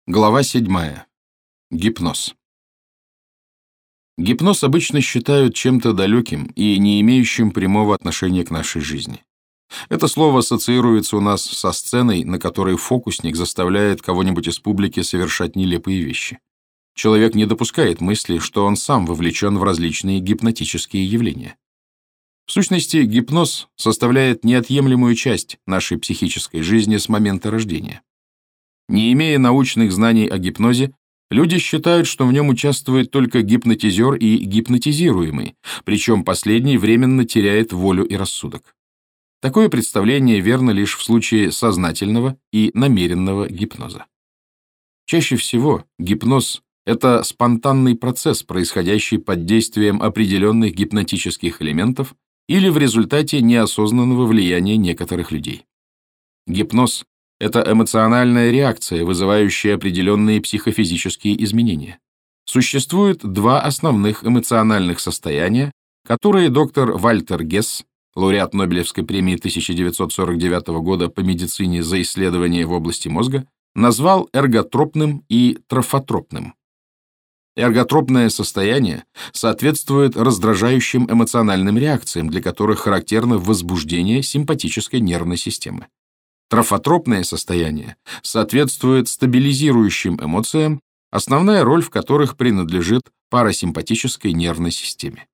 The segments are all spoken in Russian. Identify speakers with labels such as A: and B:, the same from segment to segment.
A: Глава 7. Гипноз. Гипноз обычно считают чем-то далеким и не имеющим прямого отношения к нашей жизни. Это слово ассоциируется у нас со сценой, на которой фокусник заставляет кого-нибудь из публики совершать нелепые вещи. Человек не допускает мысли, что он сам вовлечен в различные гипнотические явления. В сущности, гипноз составляет неотъемлемую часть нашей психической жизни с момента рождения. Не имея научных знаний о гипнозе, люди считают, что в нем участвует только гипнотизер и гипнотизируемый, причем последний временно теряет волю и рассудок. Такое представление верно лишь в случае сознательного и намеренного гипноза. Чаще всего гипноз – это спонтанный процесс, происходящий под действием определенных гипнотических элементов или в результате неосознанного влияния некоторых людей. Гипноз – это эмоциональная реакция, вызывающая определенные психофизические изменения. Существует два основных эмоциональных состояния, которые доктор Вальтер Гесс, лауреат Нобелевской премии 1949 года по медицине за исследования в области мозга, назвал эрготропным и трофотропным. Эрготропное состояние соответствует раздражающим эмоциональным реакциям, для которых характерно возбуждение симпатической нервной системы. Трофотропное состояние соответствует стабилизирующим эмоциям, основная роль в которых принадлежит парасимпатической нервной системе.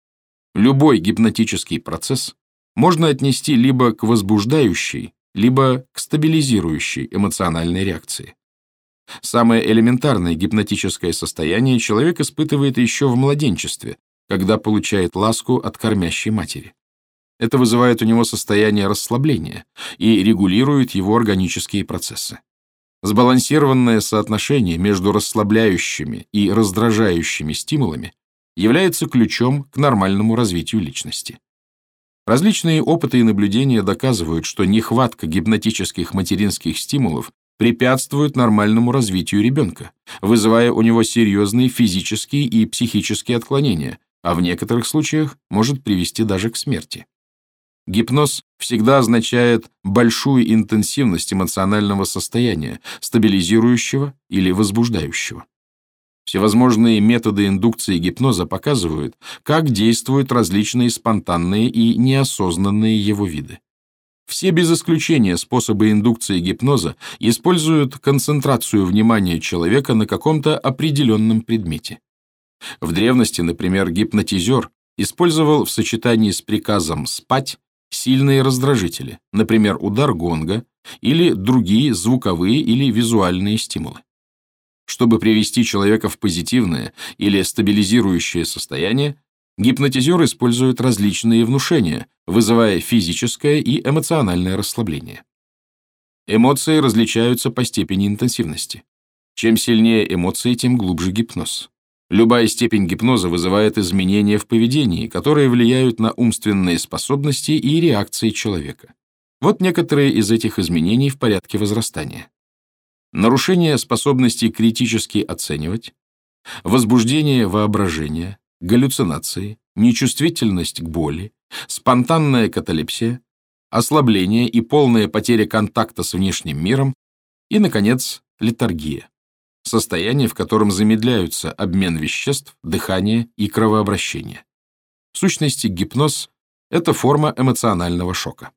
A: Любой гипнотический процесс можно отнести либо к возбуждающей, либо к стабилизирующей эмоциональной реакции. Самое элементарное гипнотическое состояние человек испытывает еще в младенчестве, когда получает ласку от кормящей матери. Это вызывает у него состояние расслабления и регулирует его органические процессы. Сбалансированное соотношение между расслабляющими и раздражающими стимулами является ключом к нормальному развитию личности. Различные опыты и наблюдения доказывают, что нехватка гипнотических материнских стимулов препятствует нормальному развитию ребенка, вызывая у него серьезные физические и психические отклонения, а в некоторых случаях может привести даже к смерти. Гипноз всегда означает большую интенсивность эмоционального состояния, стабилизирующего или возбуждающего. Всевозможные методы индукции гипноза показывают, как действуют различные спонтанные и неосознанные его виды. Все без исключения способы индукции гипноза используют концентрацию внимания человека на каком-то определенном предмете. В древности, например, гипнотизер использовал в сочетании с приказом «спать» сильные раздражители, например, удар гонга или другие звуковые или визуальные стимулы. Чтобы привести человека в позитивное или стабилизирующее состояние, гипнотизер использует различные внушения, вызывая физическое и эмоциональное расслабление. Эмоции различаются по степени интенсивности. Чем сильнее эмоции, тем глубже гипноз. Любая степень гипноза вызывает изменения в поведении, которые влияют на умственные способности и реакции человека. Вот некоторые из этих изменений в порядке возрастания. Нарушение способности критически оценивать, возбуждение воображения, галлюцинации, нечувствительность к боли, спонтанная каталепсия, ослабление и полная потеря контакта с внешним миром и, наконец, летаргия. Состояние, в котором замедляются обмен веществ, дыхание и кровообращение. В сущности, гипноз – это форма эмоционального шока.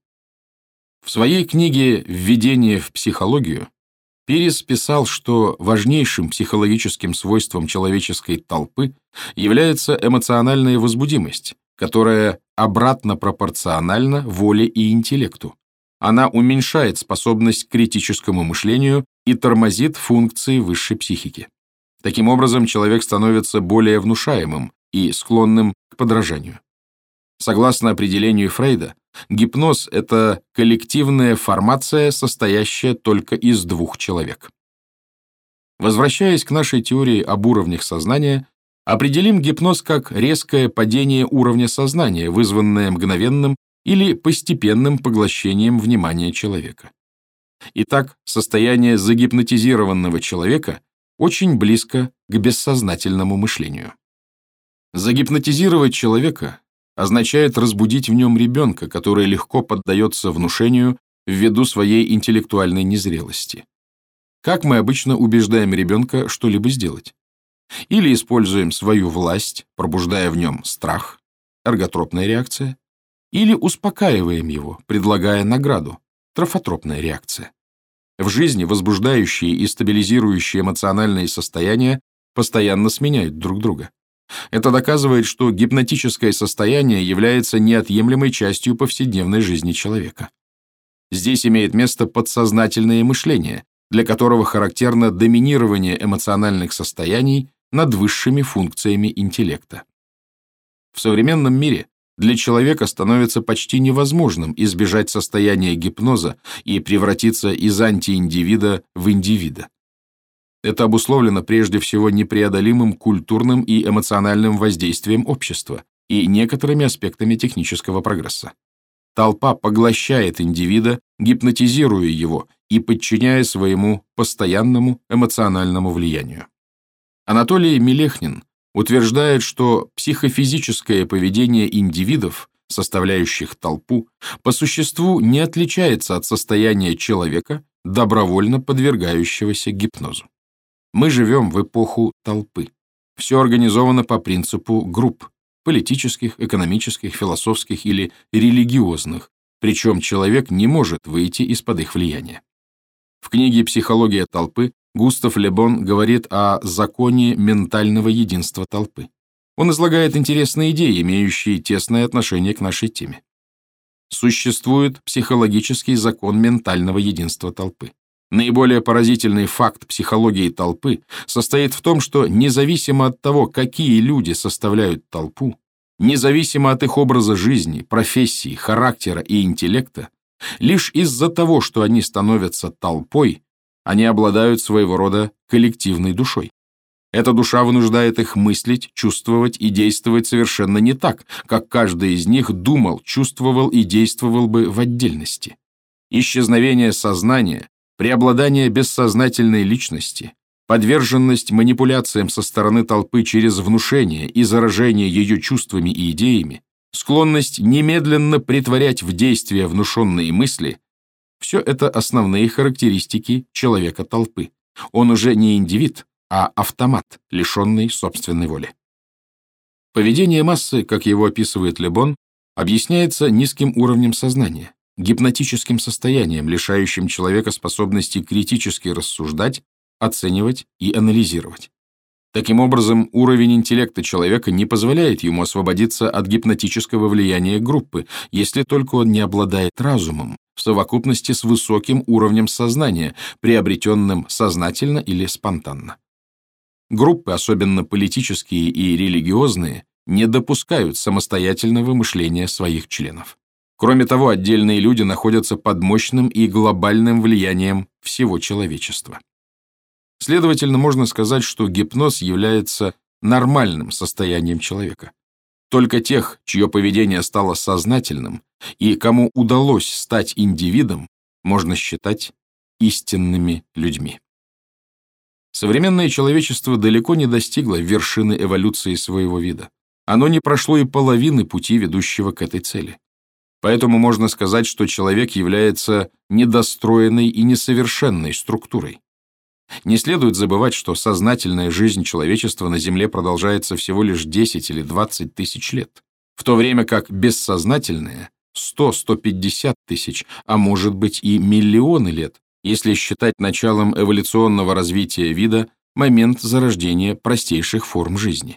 A: В своей книге «Введение в психологию» Пирис писал, что важнейшим психологическим свойством человеческой толпы является эмоциональная возбудимость, которая обратно пропорциональна воле и интеллекту. Она уменьшает способность к критическому мышлению и тормозит функции высшей психики. Таким образом, человек становится более внушаемым и склонным к подражанию. Согласно определению Фрейда, гипноз – это коллективная формация, состоящая только из двух человек. Возвращаясь к нашей теории об уровнях сознания, определим гипноз как резкое падение уровня сознания, вызванное мгновенным или постепенным поглощением внимания человека. Итак, состояние загипнотизированного человека очень близко к бессознательному мышлению. Загипнотизировать человека означает разбудить в нем ребенка, который легко поддается внушению ввиду своей интеллектуальной незрелости. Как мы обычно убеждаем ребенка что-либо сделать? Или используем свою власть, пробуждая в нем страх, эрготропная реакция, или успокаиваем его, предлагая награду, трофотропная реакция. В жизни возбуждающие и стабилизирующие эмоциональные состояния постоянно сменяют друг друга. Это доказывает, что гипнотическое состояние является неотъемлемой частью повседневной жизни человека. Здесь имеет место подсознательное мышление, для которого характерно доминирование эмоциональных состояний над высшими функциями интеллекта. В современном мире для человека становится почти невозможным избежать состояния гипноза и превратиться из антииндивида в индивида. Это обусловлено прежде всего непреодолимым культурным и эмоциональным воздействием общества и некоторыми аспектами технического прогресса. Толпа поглощает индивида, гипнотизируя его и подчиняя своему постоянному эмоциональному влиянию. Анатолий Мелехнин утверждает, что психофизическое поведение индивидов, составляющих толпу, по существу не отличается от состояния человека, добровольно подвергающегося гипнозу. Мы живем в эпоху толпы. Все организовано по принципу групп – политических, экономических, философских или религиозных, причем человек не может выйти из-под их влияния. В книге «Психология толпы» Густав Ле Бон говорит о законе ментального единства толпы. Он излагает интересные идеи, имеющие тесное отношение к нашей теме. Существует психологический закон ментального единства толпы. Наиболее поразительный факт психологии толпы состоит в том, что независимо от того, какие люди составляют толпу, независимо от их образа жизни, профессии, характера и интеллекта, лишь из-за того, что они становятся толпой, они обладают своего рода коллективной душой. Эта душа вынуждает их мыслить, чувствовать и действовать совершенно не так, как каждый из них думал, чувствовал и действовал бы в отдельности. Исчезновение сознания, преобладание бессознательной личности, подверженность манипуляциям со стороны толпы через внушение и заражение ее чувствами и идеями, склонность немедленно претворять в действие внушенные мысли – все это основные характеристики человека-толпы. Он уже не индивид, а автомат, лишенный собственной воли. Поведение массы, как его описывает Ле Бон, объясняется низким уровнем сознания, гипнотическим состоянием, лишающим человека способности критически рассуждать, оценивать и анализировать. Таким образом, уровень интеллекта человека не позволяет ему освободиться от гипнотического влияния группы, если только он не обладает разумом, в совокупности с высоким уровнем сознания, приобретенным сознательно или спонтанно. Группы, особенно политические и религиозные, не допускают самостоятельного мышления своих членов. Кроме того, отдельные люди находятся под мощным и глобальным влиянием всего человечества. Следовательно, можно сказать, что гипноз является нормальным состоянием человека. Только тех, чье поведение стало сознательным и кому удалось стать индивидом, можно считать истинными людьми. Современное человечество далеко не достигло вершины эволюции своего вида. Оно не прошло и половины пути, ведущего к этой цели. Поэтому можно сказать, что человек является недостроенной и несовершенной структурой. Не следует забывать, что сознательная жизнь человечества на Земле продолжается всего лишь 10 или 20 тысяч лет, в то время как бессознательная – 100-150 тысяч, а может быть и миллионы лет, если считать началом эволюционного развития вида момент зарождения простейших форм жизни.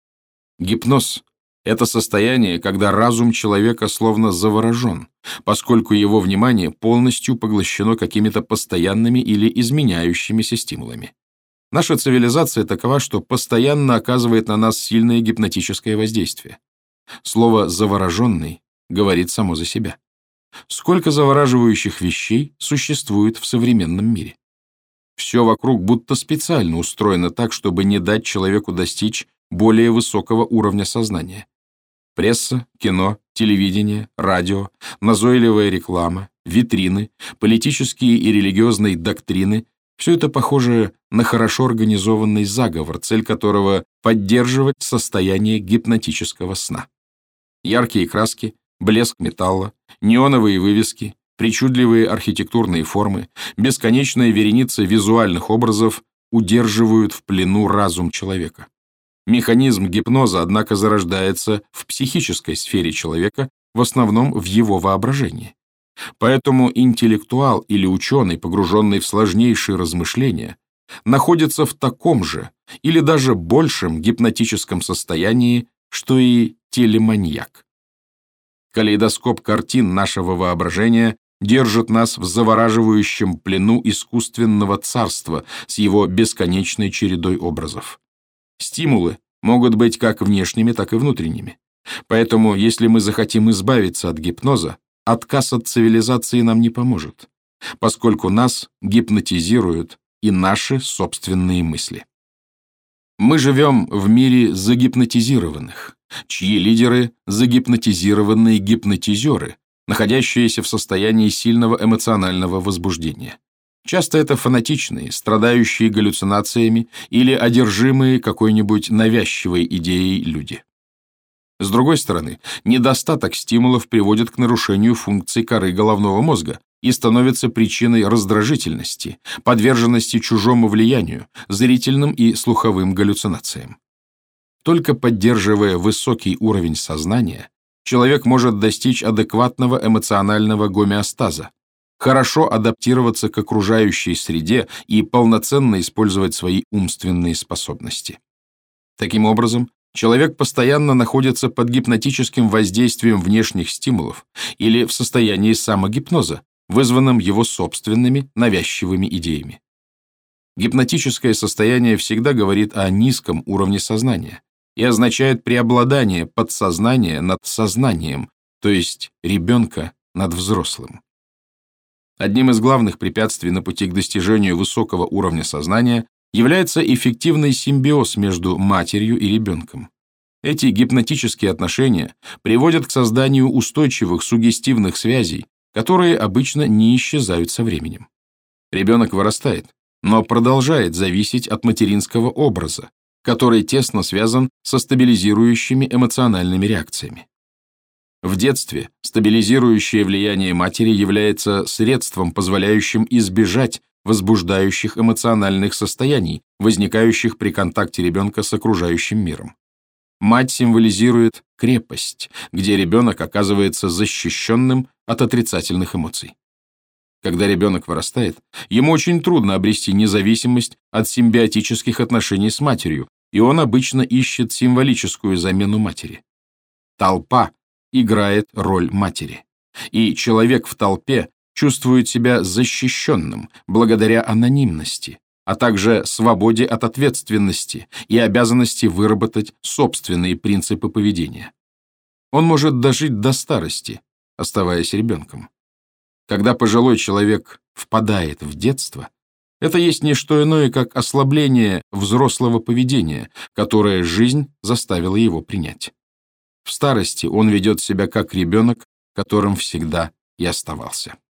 A: Гипноз – это состояние, когда разум человека словно заворожен, поскольку его внимание полностью поглощено какими-то постоянными или изменяющимися стимулами. Наша цивилизация такова, что постоянно оказывает на нас сильное гипнотическое воздействие. Слово «завороженный» говорит само за себя. Сколько завораживающих вещей существует в современном мире? Все вокруг будто специально устроено так, чтобы не дать человеку достичь более высокого уровня сознания. Пресса, кино, телевидение, радио, назойливая реклама, витрины, политические и религиозные доктрины – все это похоже на хорошо организованный заговор, цель которого – поддерживать состояние гипнотического сна. Яркие краски, блеск металла, неоновые вывески, Причудливые архитектурные формы, бесконечная вереница визуальных образов удерживают в плену разум человека. Механизм гипноза, однако, зарождается в психической сфере человека, в основном в его воображении. Поэтому интеллектуал или ученый, погруженный в сложнейшие размышления, находится в таком же или даже большем гипнотическом состоянии, что и телеманьяк. Калейдоскоп картин нашего воображения держит нас в завораживающем плену искусственного царства с его бесконечной чередой образов. Стимулы могут быть как внешними, так и внутренними. Поэтому, если мы захотим избавиться от гипноза, отказ от цивилизации нам не поможет, поскольку нас гипнотизируют и наши собственные мысли. Мы живем в мире загипнотизированных, чьи лидеры – загипнотизированные гипнотизеры, находящиеся в состоянии сильного эмоционального возбуждения. Часто это фанатичные, страдающие галлюцинациями или одержимые какой-нибудь навязчивой идеей люди. С другой стороны, недостаток стимулов приводит к нарушению функций коры головного мозга и становится причиной раздражительности, подверженности чужому влиянию, зрительным и слуховым галлюцинациям. Только поддерживая высокий уровень сознания, человек может достичь адекватного эмоционального гомеостаза, хорошо адаптироваться к окружающей среде и полноценно использовать свои умственные способности. Таким образом, человек постоянно находится под гипнотическим воздействием внешних стимулов или в состоянии самогипноза, вызванном его собственными навязчивыми идеями. Гипнотическое состояние всегда говорит о низком уровне сознания и означает преобладание подсознания над сознанием, то есть ребенка над взрослым. Одним из главных препятствий на пути к достижению высокого уровня сознания является эффективный симбиоз между матерью и ребенком. Эти гипнотические отношения приводят к созданию устойчивых суггестивных связей, которые обычно не исчезают со временем. Ребенок вырастает, но продолжает зависеть от материнского образа, который тесно связан со стабилизирующими эмоциональными реакциями. В детстве стабилизирующее влияние матери является средством, позволяющим избежать возбуждающих эмоциональных состояний, возникающих при контакте ребенка с окружающим миром. Мать символизирует крепость, где ребенок оказывается защищенным от отрицательных эмоций. Когда ребенок вырастает, ему очень трудно обрести независимость от симбиотических отношений с матерью, и он обычно ищет символическую замену матери. Толпа играет роль матери, и человек в толпе чувствует себя защищенным благодаря анонимности, а также свободе от ответственности и обязанности выработать собственные принципы поведения. Он может дожить до старости, оставаясь ребенком. Когда пожилой человек впадает в детство, это есть не что иное, как ослабление взрослого поведения, которое жизнь заставила его принять. В старости он ведет себя как ребенок, которым всегда и оставался.